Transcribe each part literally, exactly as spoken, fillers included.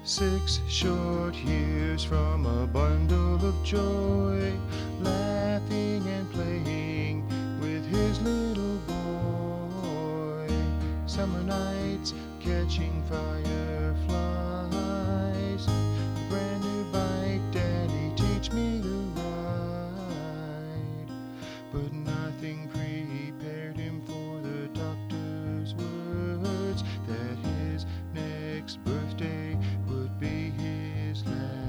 Six short years from a bundle of joy, laughing and playing with his little boy. Summer nights catching fireflies. A brand new bike, Daddy, teach me to ride. But nothing prepared him for the doctor's words that his next birthday would be his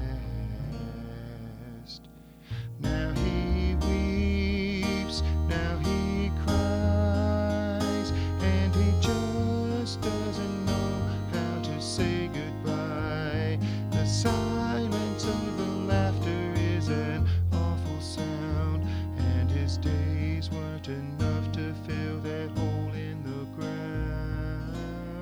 last. Now he weeps, now he cries, and he just doesn't know how to say goodbye. The silence of the laughter is an awful sound, and his days weren't enough to fill that hole in the ground.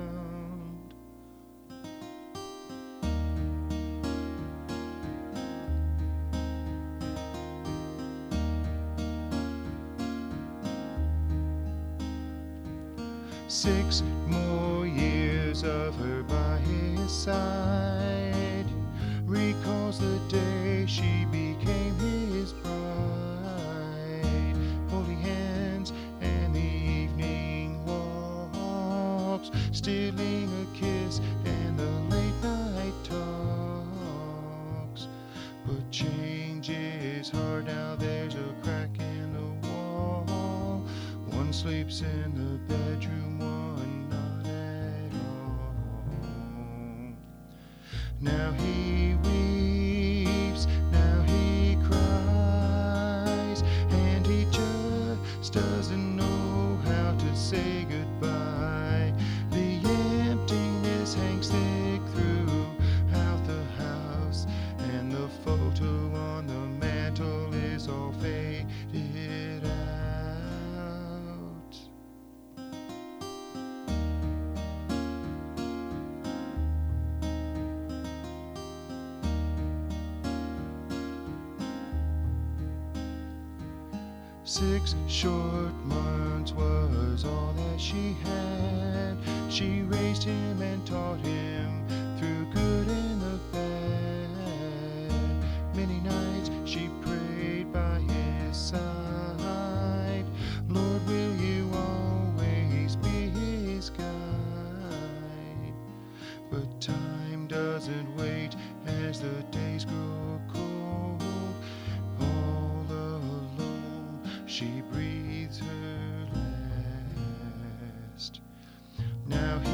Six more years of her by his side, recalls the day she became his bride. Holding hands and the evening walks, stealing a kiss and the late night talks. But change is hard now, there's a crack in the wall. One sleeps in the bedroom, one not at all. Now he weeps, now he cries, and he just doesn't know how to say goodbye. The emptiness hangs thick throughout the house, and the photo on the mantle is all faded out. Six short months was all that she had. She raised him and taught him through good and the bad. Many nights she prayed by his side. Lord, will you always be his guide? But time doesn't wait as the days grow cold. All alone she breathes her last. Now